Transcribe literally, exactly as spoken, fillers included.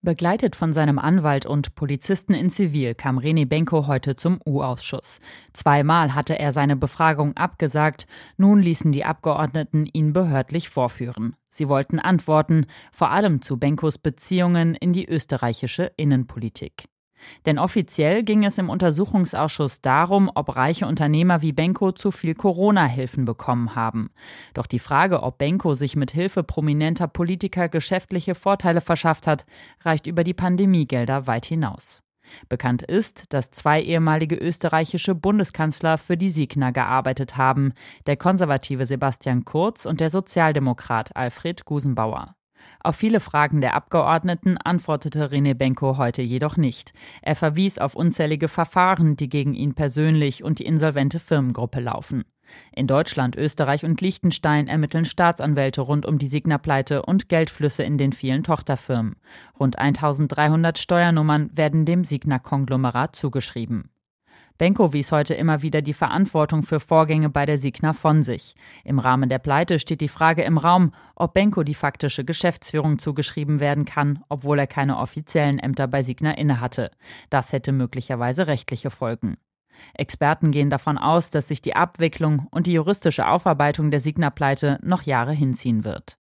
Begleitet von seinem Anwalt und Polizisten in Zivil kam René Benko heute zum U-Ausschuss. Zweimal hatte er seine Befragung abgesagt. Nun ließen die Abgeordneten ihn behördlich vorführen. Sie wollten antworten, vor allem zu Benkos Beziehungen in die österreichische Innenpolitik. Denn offiziell ging es im Untersuchungsausschuss darum, ob reiche Unternehmer wie Benko zu viel Corona-Hilfen bekommen haben. Doch die Frage, ob Benko sich mit Hilfe prominenter Politiker geschäftliche Vorteile verschafft hat, reicht über die Pandemiegelder weit hinaus. Bekannt ist, dass zwei ehemalige österreichische Bundeskanzler für die Signa gearbeitet haben, der konservative Sebastian Kurz und der Sozialdemokrat Alfred Gusenbauer. Auf viele Fragen der Abgeordneten antwortete René Benko heute jedoch nicht. Er verwies auf unzählige Verfahren, die gegen ihn persönlich und die insolvente Firmengruppe laufen. In Deutschland, Österreich und Liechtenstein ermitteln Staatsanwälte rund um die Signa-Pleite und Geldflüsse in den vielen Tochterfirmen. Rund eintausenddreihundert Steuernummern werden dem Signa-Konglomerat zugeschrieben. Benko wies heute immer wieder die Verantwortung für Vorgänge bei der Signa von sich. Im Rahmen der Pleite steht die Frage im Raum, ob Benko die faktische Geschäftsführung zugeschrieben werden kann, obwohl er keine offiziellen Ämter bei Signa innehatte. Das hätte möglicherweise rechtliche Folgen. Experten gehen davon aus, dass sich die Abwicklung und die juristische Aufarbeitung der Signa-Pleite noch Jahre hinziehen wird.